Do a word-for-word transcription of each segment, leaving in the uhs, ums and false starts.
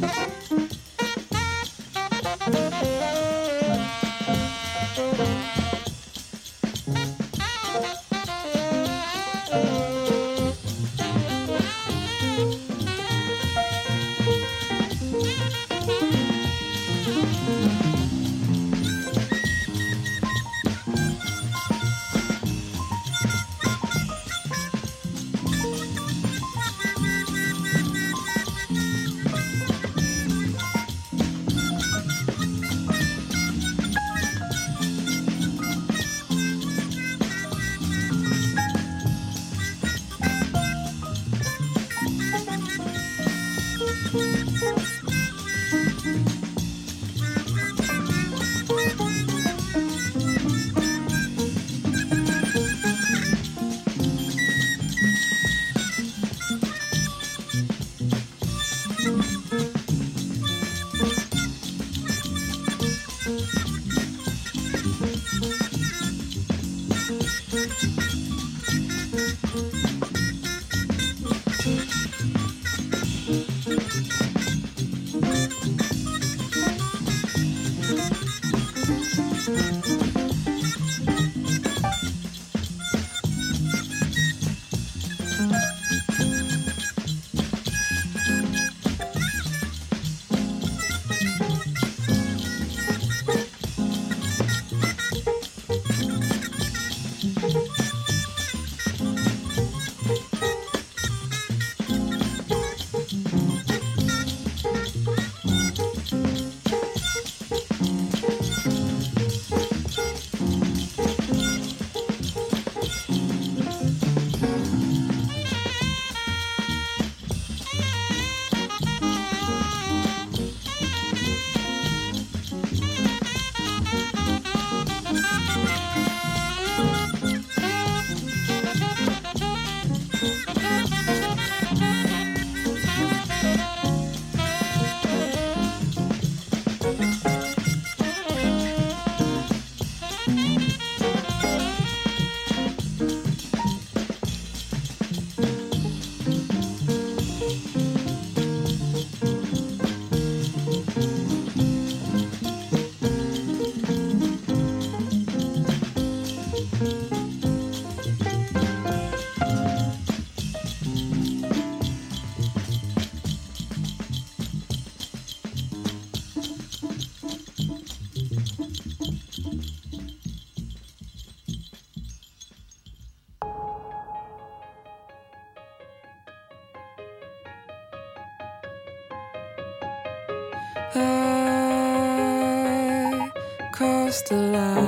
I crossed the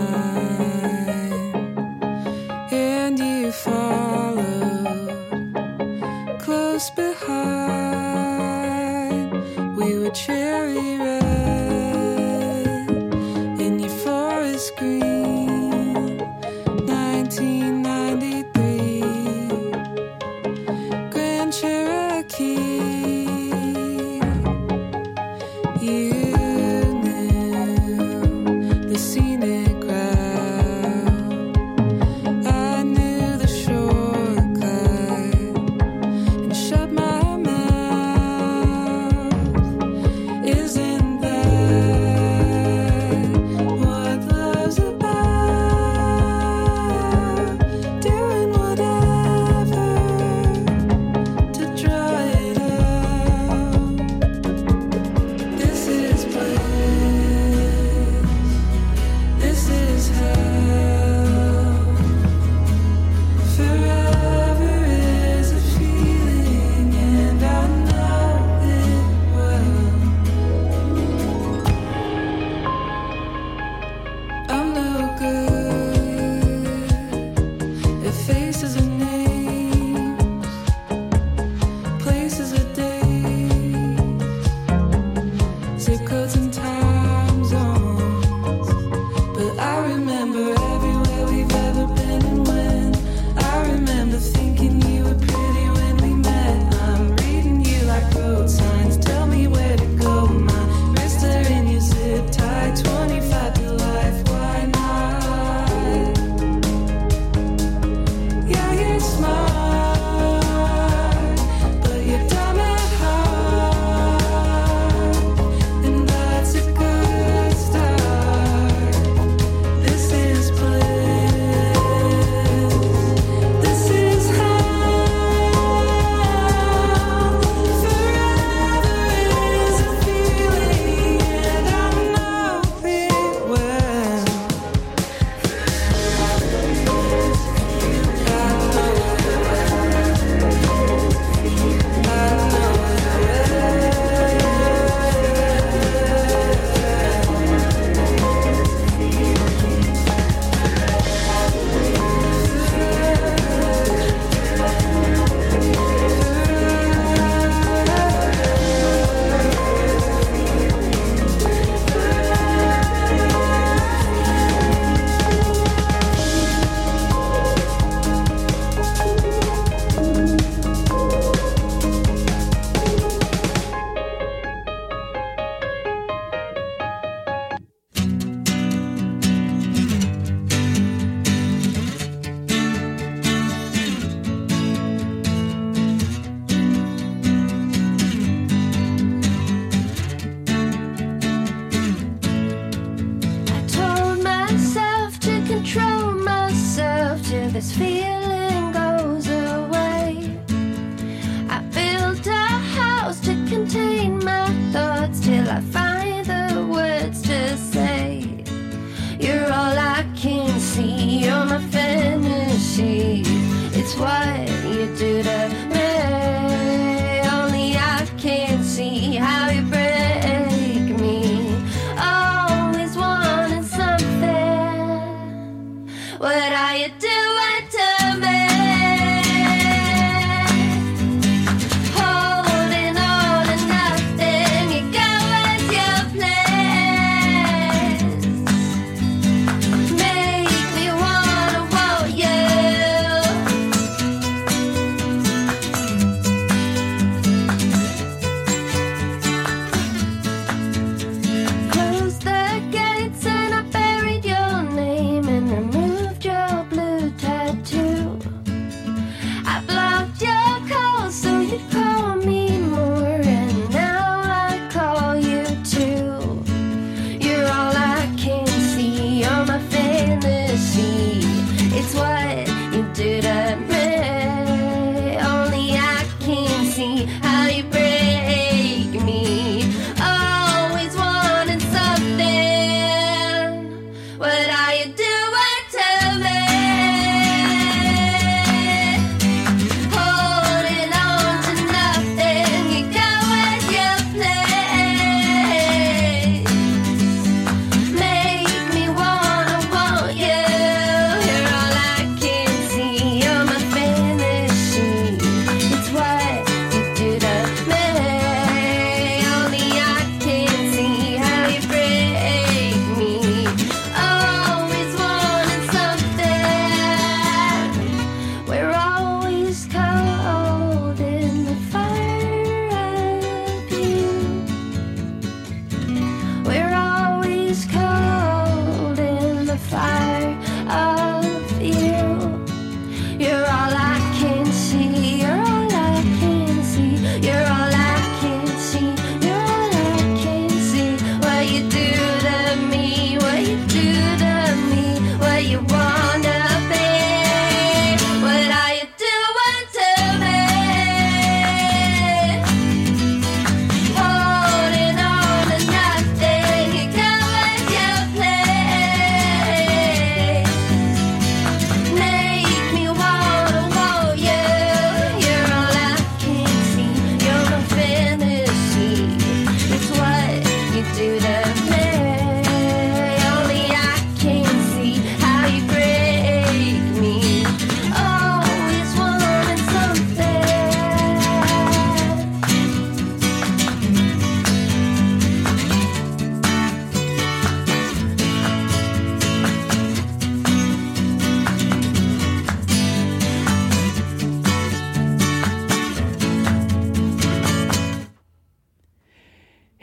line and you followed close behind. We were cherry red in your forest green. Nineteen ninety-three Grand Cherokee. You smart, but you're dumb.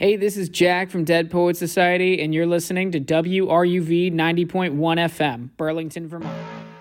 Hey, this is Jack from Dead Poets Society, and you're listening to W R U V ninety point one F M, Burlington, Vermont.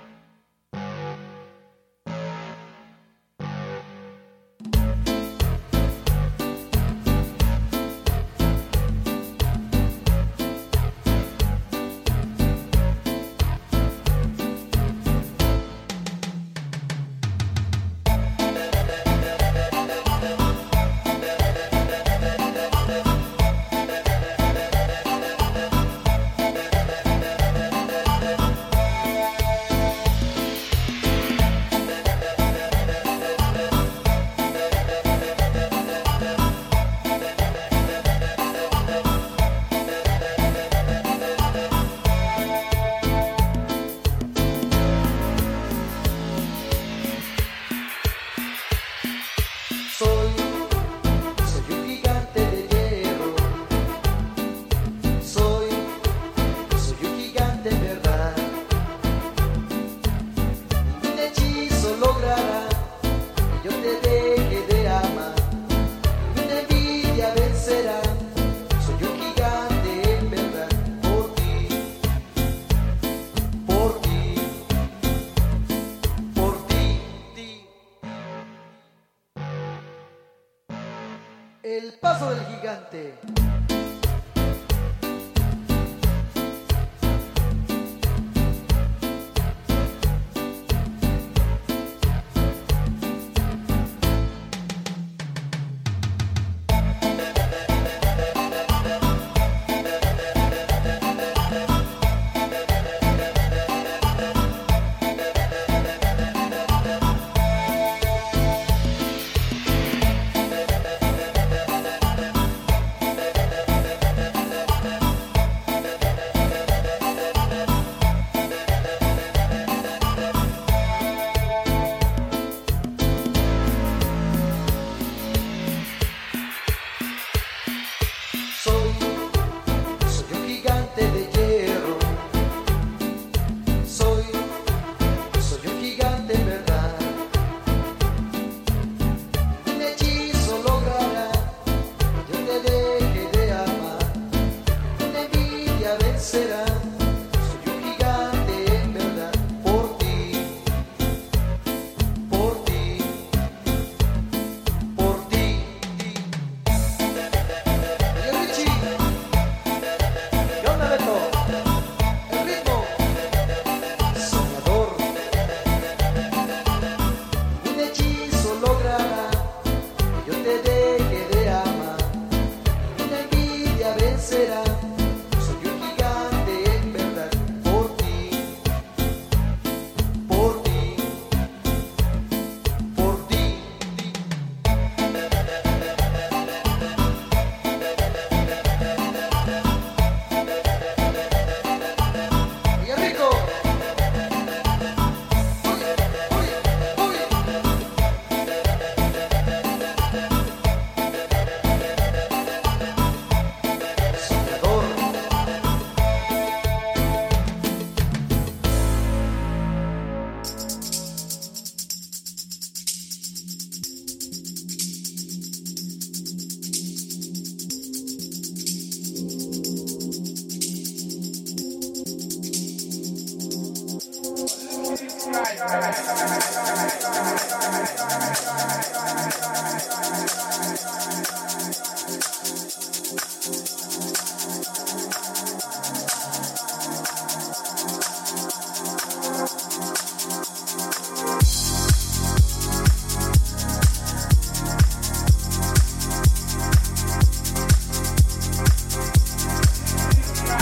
El paso del gigante.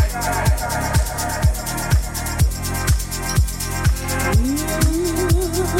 Ooh.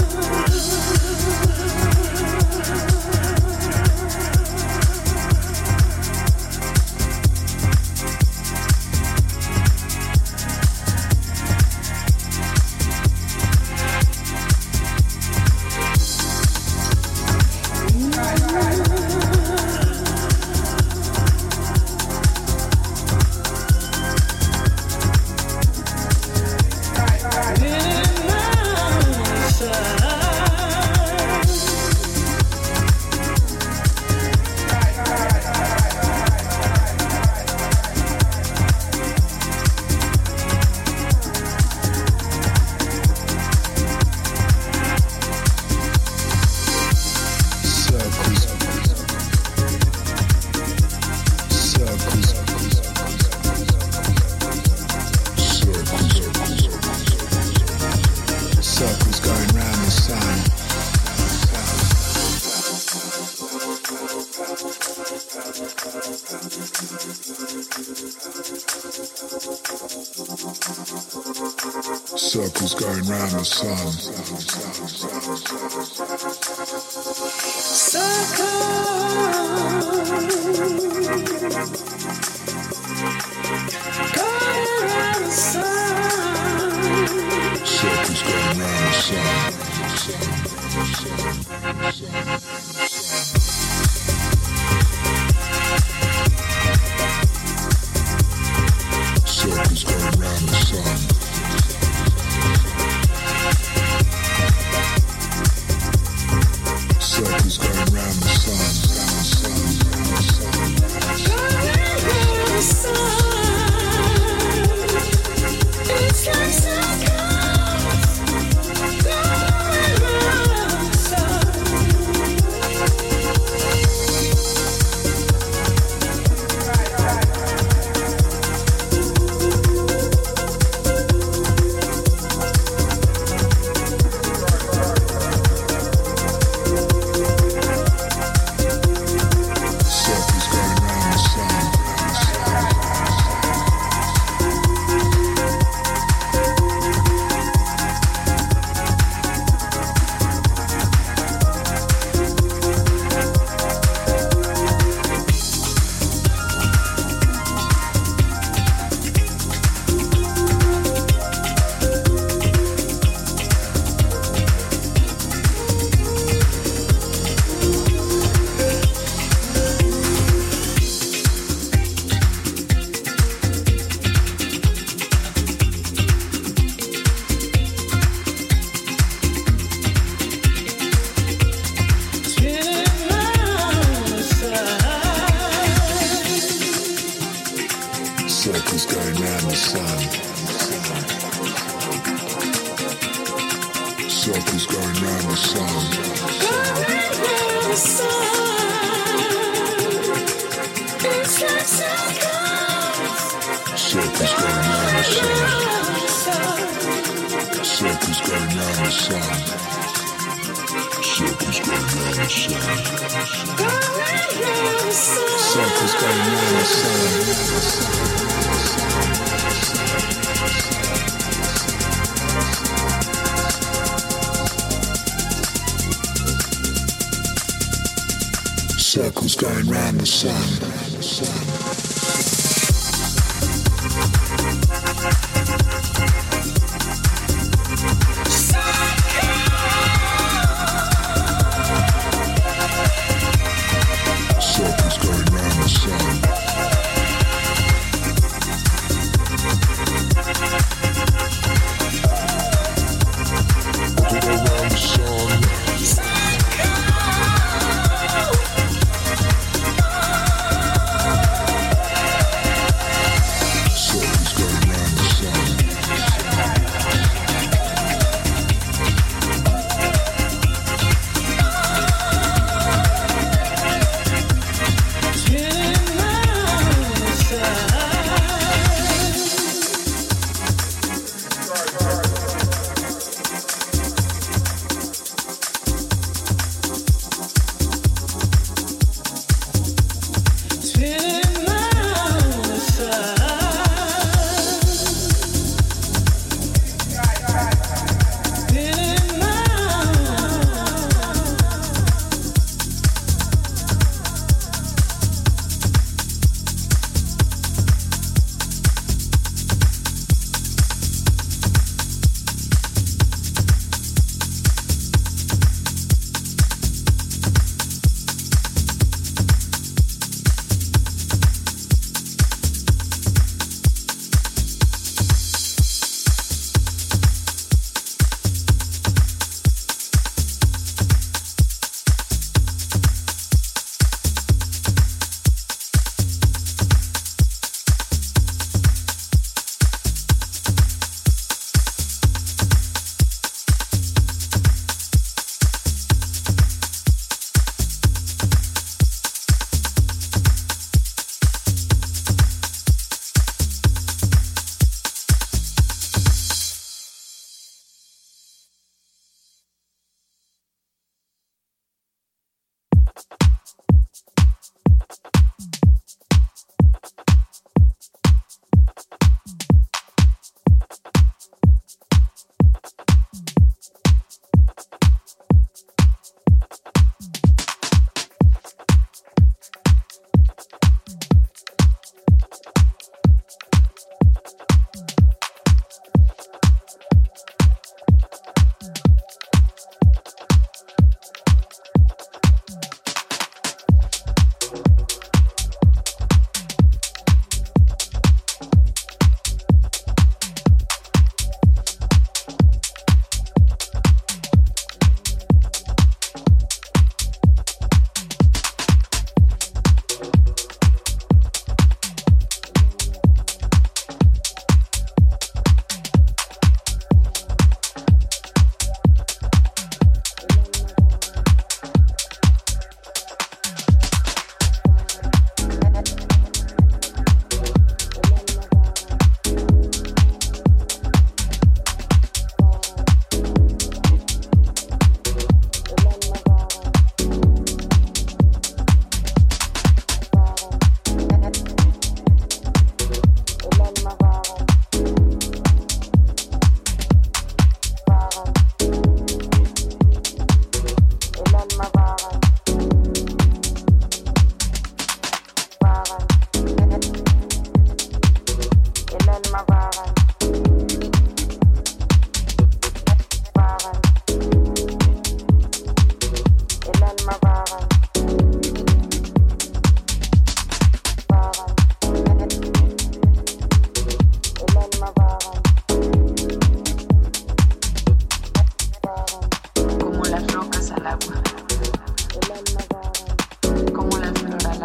Circles going round the sun. Circles going round the sun. Circles going round the sun. Circles going round the sun. It's like circles going round the sun. Circles going round the sun. Circles going round the sun. Going round the sun. It's like circles. Circles going round the sun. Circles going round the sun. Circles going round the sun. Circles going round the sun. Circles going round the sun. Circles going round the sun. Go around the sun.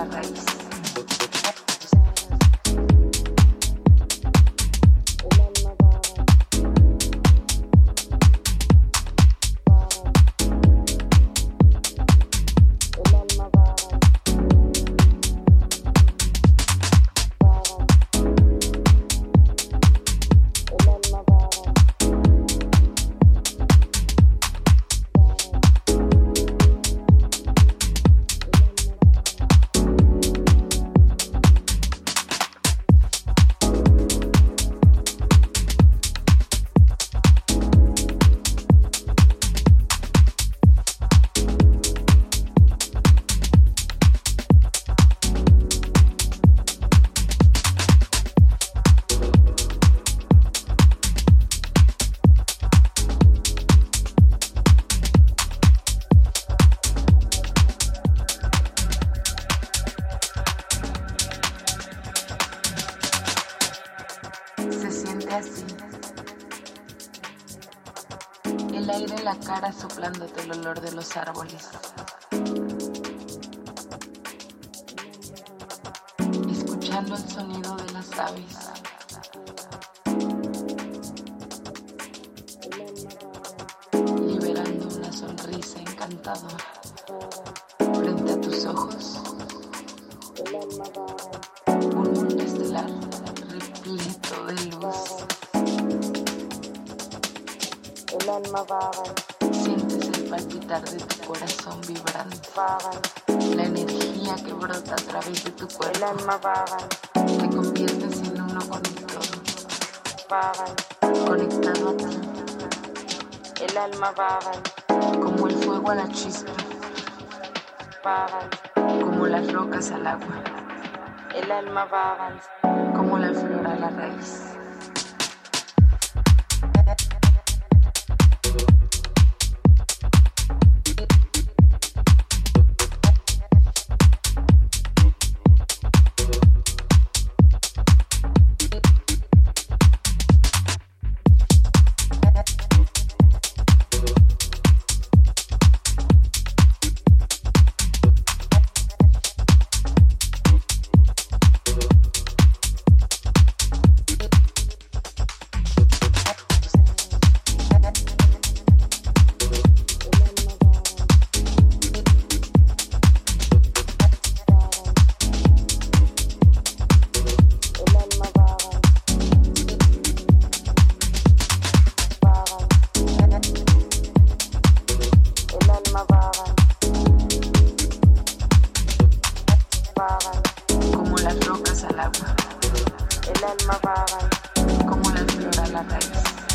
la raíz. El aire en la cara soplándote el olor de los árboles. Escuchando el sonido de las aves. Liberando una sonrisa encantadora. Frente a tus ojos, un mundo estelar repleto de luz. El alma vaga. Sientes el palpitar de tu corazón vibrante. Vaga. La energía que brota a través de tu cuerpo. El alma vaga. Te conviertes en uno con el todo. Vaga. Conectado a ti. El alma vaga. Como el fuego a la chispa. Vaga. Como las rocas al agua. El alma vaga. Como la flor a la raíz. Como las rocas al agua. El alma vaga. Como la flor a la raíz.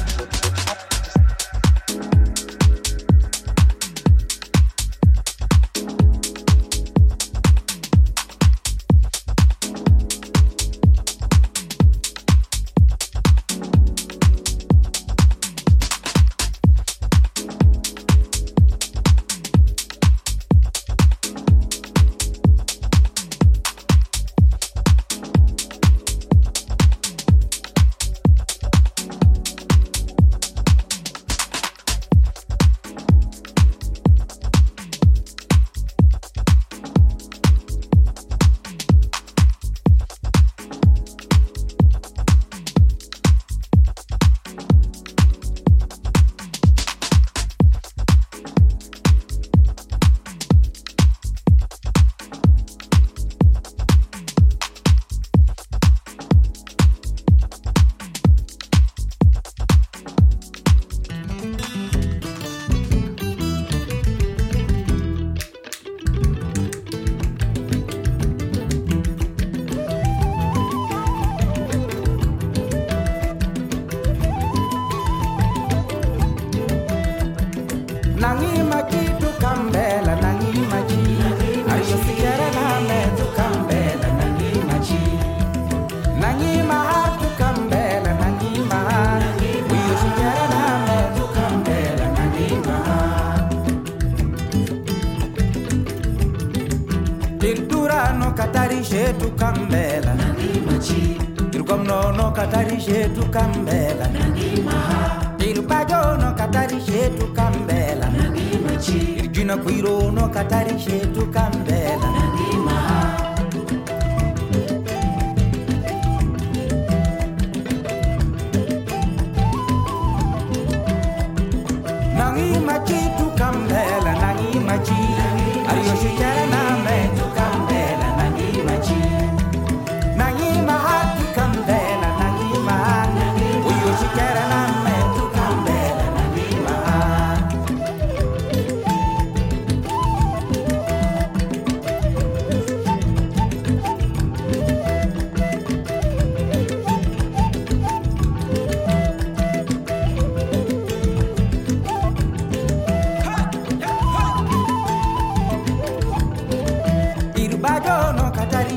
shetu kambela Irkom no no katari shetu kambela Irbajo no katari shetu kambela Irjuna kuiro no katari shetu kambela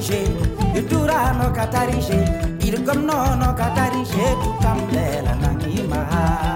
katarishe Itura no katarishe Irgom no no katarishe Tukambela nangima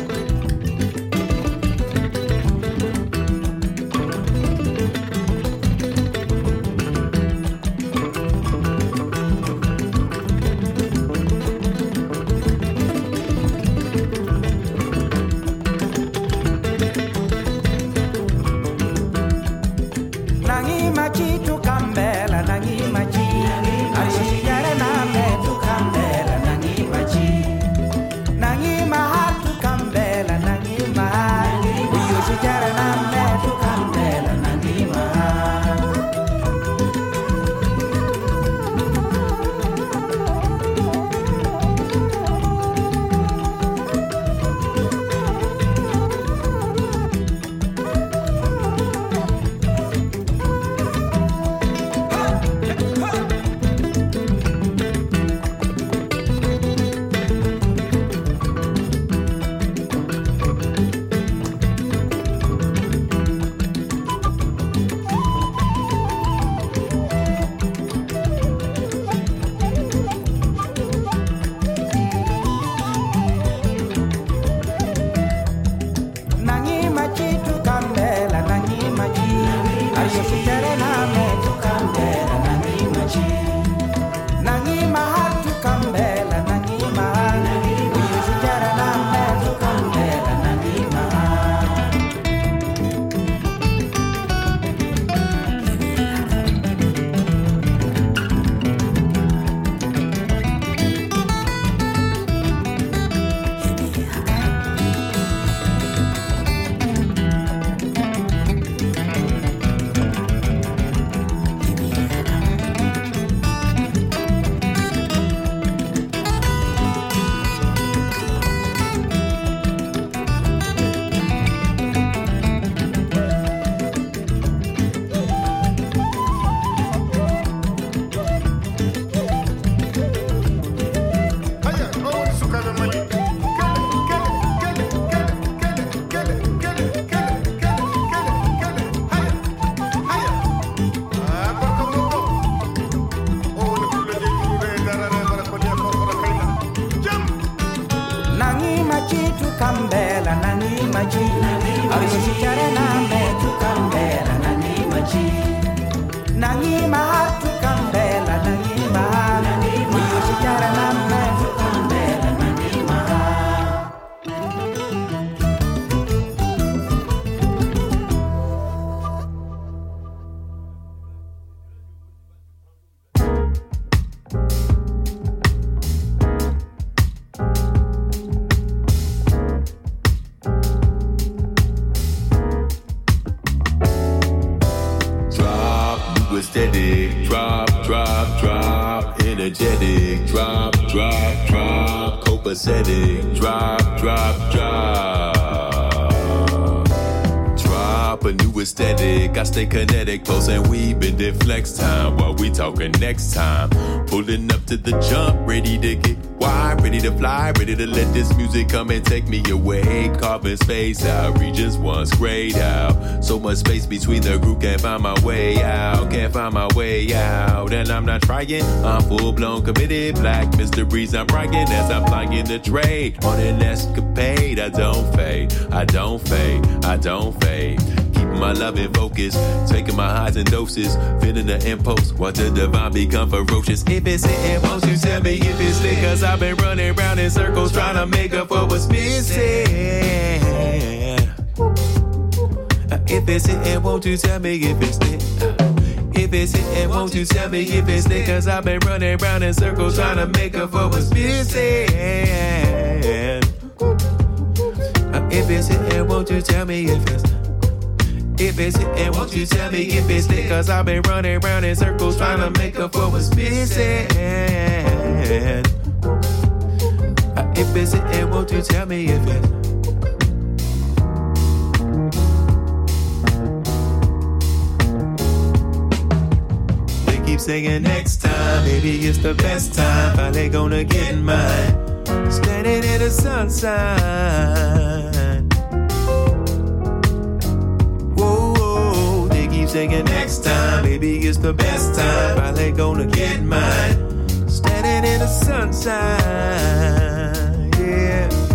Drop, drop, drop. Drop a new aesthetic. I stay kinetic, close and we been in flex time while we talking next time. Pulling up to the jump, ready to get wide, ready to fly, ready to let this music come and take me away. Carving space out, regions once grayed out. So much space between the group, can't find my way out, can't find my way out. And I'm not trying, I'm full blown committed. Black mysteries, I'm writing as I'm flying the trade. On an escapade, I don't fade, I don't fade, I don't fade. Keeping my love in focus, taking my highs and doses, feeling the impulse, watch the divine become ferocious. If it's hitting, won't you tell me if it's lit? Cause I've been running round in circles trying to make up for what's missing. If it's hitting, won't you tell me if it's lit? If it's hitting, won't you tell me if it's lit? Cause I've been running round in circles trying to make up for what's missing. If it's hitting, won't you tell me if it's If it's hitting, won't you tell me if it's lit? Cause I've been running round in circles trying to make up for what's missing. If it's hitting, won't you tell me if it's They keep saying next time, maybe it's the best time. Finally gonna get mine. Standing in the sunshine. keep saying next time, baby, it's the best time. Finally gonna get mine. Standing in the sunshine, yeah.